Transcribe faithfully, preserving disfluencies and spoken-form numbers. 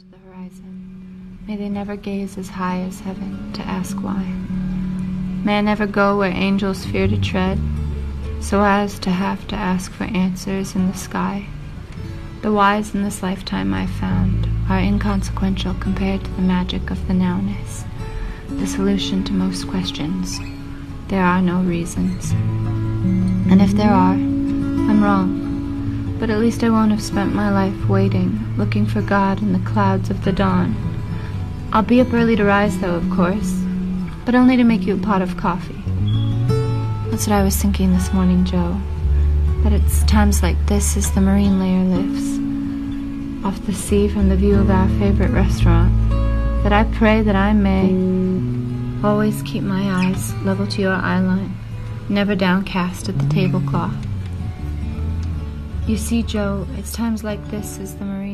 the horizon. May they never gaze as high as heaven to ask why. May I never go where angels fear to tread, so as to have to ask for answers in the sky. The whys in this lifetime I've found are inconsequential compared to the magic of the nowness, the solution to most questions. There are no reasons. And if there are, I'm wrong. But at least I won't have spent my life waiting, looking for God in the clouds of the dawn. I'll be up early to rise, though, of course, but only to make you a pot of coffee. That's what I was thinking this morning, Joe, that it's times like this as the marine layer lifts off the sea from the view of our favorite restaurant, that I pray that I may always keep my eyes level to your eyeline, never downcast at the tablecloth. You see, Joe, it's times like this as the marine